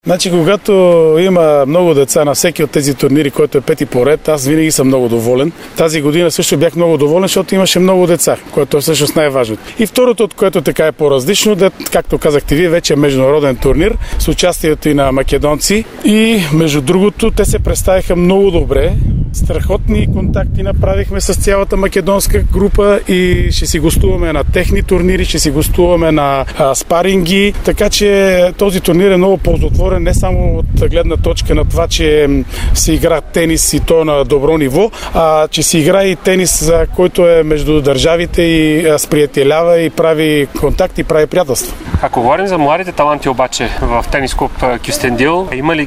Значи, когато има много деца на всеки от тези турнири, който е пети поред, аз винаги съм много доволен. Тази година също бях много доволен, защото имаше много деца, което е всъщност най-важното. И второто, от което така е по-различно, както казахте вие, вече е международен турнир с участието и на македонци. И между другото, те се представиха много добре. Страхотни контакти направихме с цялата македонска група и ще си гостуваме на техни турнири, ще си гостуваме на спаринги, така че този турнир е много ползотворен не само от гледна точка на това, че се игра тенис и то на добро ниво, а че се игра и тенис, който е между държавите и сприятелява и прави контакти, прави приятелства. Ако говорим за младите таланти обаче в тенис клуб Кюстендил,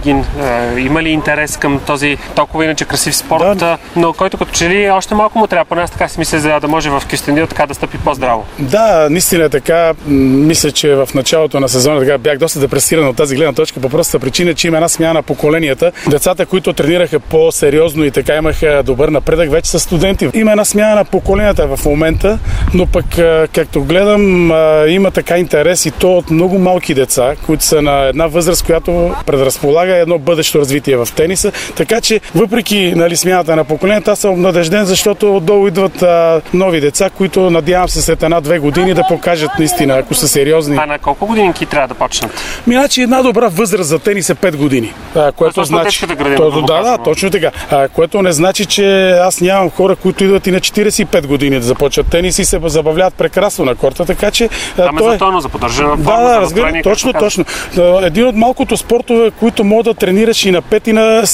има ли интерес към този толкова иначе красив спорт, да, но който като че ли още малко му трябва, поне аз така си мисля, за да може в Кюстендил така да стъпи по-здраво? Да, наистина е така. Мисля, че в началото на сезона така бях доста депресиран от тази гледна точка по простата причина, че има една смяна на поколенията. Децата, които тренираха по-сериозно и така имаха добър напредък, вече са студенти. Има една смяна на поколенията в момента, но пък както гледам, има така интерес и то от много малки деца, които са на една възраст, която предразполага едно бъдещо развитие в тениса. Така че, въпреки смяната на поколенията, аз съм обнадежден, защото отдолу идват нови деца, които надявам се след 1-2 години да покажат наистина, ако са сериозни. А на колко годинки трябва да почнат? Значи една добра възраст за тенис е 5 години. Което значи... Да, точно така. Което не значи, че аз нямам хора, които идват и на 45 години да започват тенис и се забавляват прекрасно на корта, така че... За тона, за поддържане на форма, да, разбира, точно. Един от малкото спортове, които мога да тренираш и на 5 и на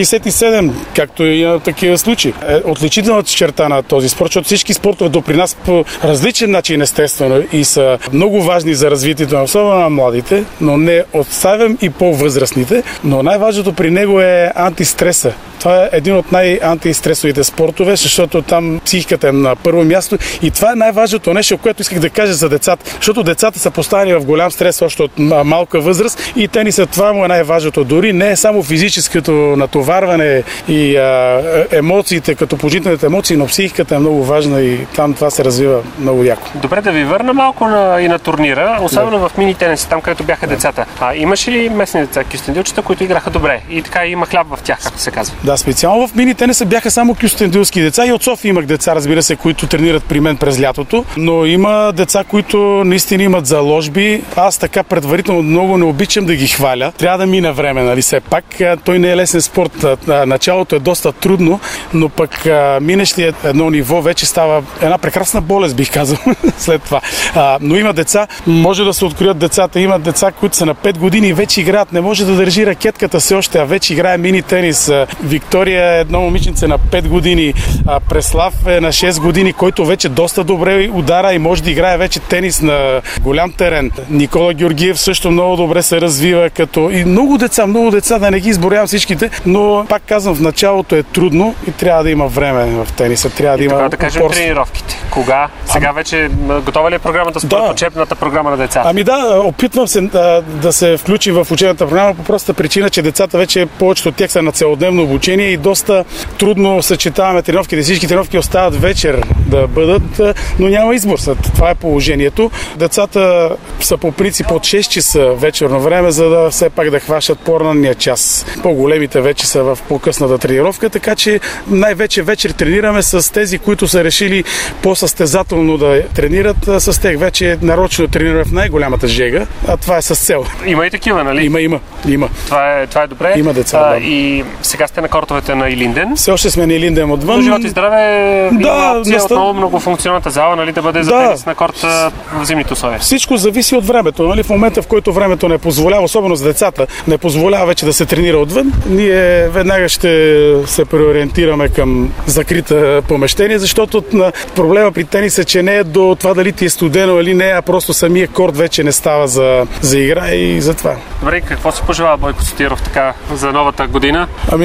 67, както и на такива случаи. Отличителната черта на този спорт, защото всички спортове допринасят по различен начин, естествено, и са много важни за развитието на особено на младите, но не оставям и по-възрастните, но най-важното при него е антистреса. Това е един от най-антистресовите спортове, защото там психиката е на първо място и това е най-важното нещо, което исках да кажа за децата, защото децата са поставени в голям стрес още от малка възраст и тенисът това му е най-важното. Дори не е само физическото натоварване и емоциите, като положителните емоции, но психиката е много важна и там това се развива много яко. Добре, да ви върна малко и на турнира, особено в мини тенис, там където бяха децата. Имаше ли местни деца, кюстендилчета, които играха добре и така има хляб в тях, както се казва? Да, специално в мини тениса бяха само кюстендилски деца и от София имах деца, разбира се, които тренират при мен през лятото, но има деца, които наистина имат заложби. Аз така предварително много не обичам да ги хваля. Трябва да мине време, все пак. Той не е лесен спорт. Началото е доста трудно, но пък минеш ли едно ниво, вече става една прекрасна болест, бих казал, след това. Но има деца, може да се откроят децата. Има деца, които са на 5 години и вече играят. Не може да държи ракетката все още, а вече играе мини тенис. Виктория е едно момиченце на 5 години, Преслав е на 6 години, който вече доста добре удара и може да играе вече тенис на голям терен. Никола Георгиев също много добре се развива и много деца, да не ги изборявам всичките, но пак казвам, в началото е трудно и трябва да има време в тениса, трябва да има да кажем тренировките. Кога? Сега вече готова ли е програмата според учебната програма на децата? Опитвам се да се включи в учебната програма по простата причина, че децата вече повечето от тях са на целодневно обучение и доста трудно съчетаваме тренировките. Всички тренировки остават вечер да бъдат, но няма избор. Това е положението. Децата са по принцип от 6 часа вечерно време, за да все пак да хващат по-ранния час. По-големите вече са в по-късната тренировка, така че най-вече вечер тренираме с тези, които са решили по-състезателно да тренират. С тях вече нарочно тренираме в най-голямата жега, а това е с цел. Има и такива, нали? Има. Това е добре. Има деца, и сега сте на кортовете на Илинден. Все още сме на Илинден отвън. Но живот и здраве, има опция отново многофункционалната зала, нали, да бъде за тенис на корт в зимните условия. Всичко зависи от времето. Нали? В момента, в който времето не позволява, особено за децата, не позволява вече да се тренира отвън, ние веднага ще се преориентираме към закрита помещение, защото проблема при тениса, че не е до това дали ти е студено или не, а просто самия корт вече не става за игра и за това. Добре, какво се пожелава Бойко Сотиров така за новата година? Най-вече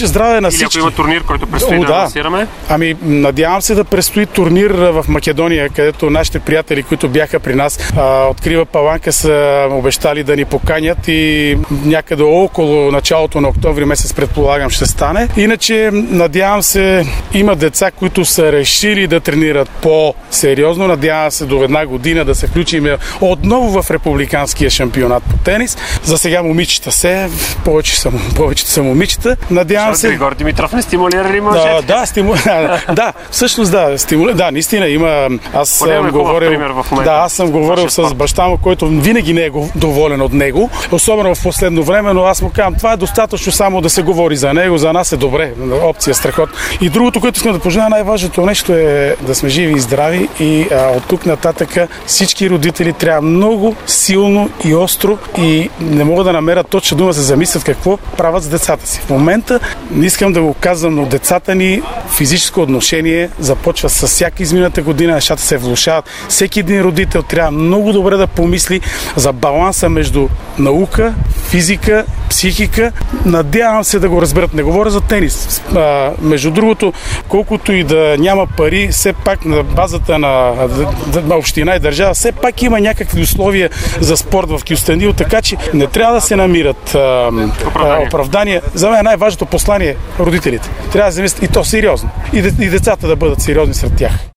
здраве на всички. Или ако има турнир, който предстои да лансираме? Ами, надявам се да предстои турнир в Македония, където нашите приятели, които бяха при нас, открива Паланка, са обещали да ни поканят и някъде около началото на октомври месец, предполагам, ще стане. Иначе, надявам се, има деца, които са решили да тренират по-сериозно. Надявам се до една година да се включим отново в републиканския шампионат по тенис. За сега момичета повечето са момичета. Надявам се. Григор Димитров не стимулира ли мъжете? Да, всъщност да, наистина има. Аз съм говорил с баща му, който винаги не е доволен от него, особено в последно време, но аз му казвам, това е достатъчно само да се говори за него, за нас е добре, опция, страхот. И другото, което искам да пожелая, най-важното нещо е да сме живи и здрави и от тук нататък всички родители трябва много силно и остро и не могат да намерят точно дума, се замислят какво правят с децата си. В момента не искам да го казвам, но децата ни физическо отношение започва с всяка измината година, нещата се влошават. Всеки един родител трябва много добре да помисли за баланса между наука, физика, психика. Надявам се да го разберат. Не говоря за тенис. Между другото, колкото и да няма пари, все пак на базата на община и държава, все пак има някакви условия за спорт в Кюстендил, така че не трябва да се намират оправдания. За мен най-важното послание е родителите. Трябва да замислят и то сериозно. И децата да бъдат сериозни сред тях.